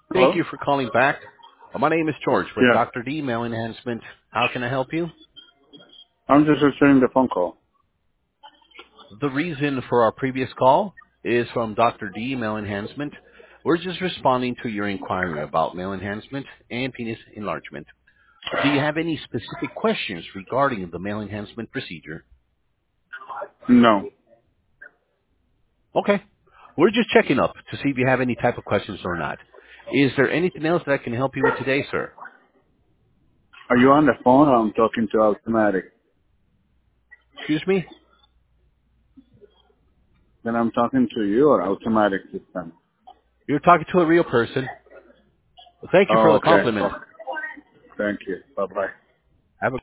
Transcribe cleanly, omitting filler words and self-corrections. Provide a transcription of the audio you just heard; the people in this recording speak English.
Thank Hello? you for calling back. My name is George with Yeah. Dr. D Mail Enhancement. How can I help you? I'm just returning the phone call. The reason for our previous call is from Dr. D Mail Enhancement. We're just responding to your inquiry about male enhancement and penis enlargement. Do you have any specific questions regarding the male enhancement procedure? No. Okay. We're just checking up to see if you have any type of questions or not. Is there anything else that I can help you with today, sir? Are you on the phone or I'm talking to automatic? Excuse me? Then I'm talking to you or automatic system? You're talking to a real person. Thank you for Oh, the okay. compliment. Oh, thank you. Bye-bye.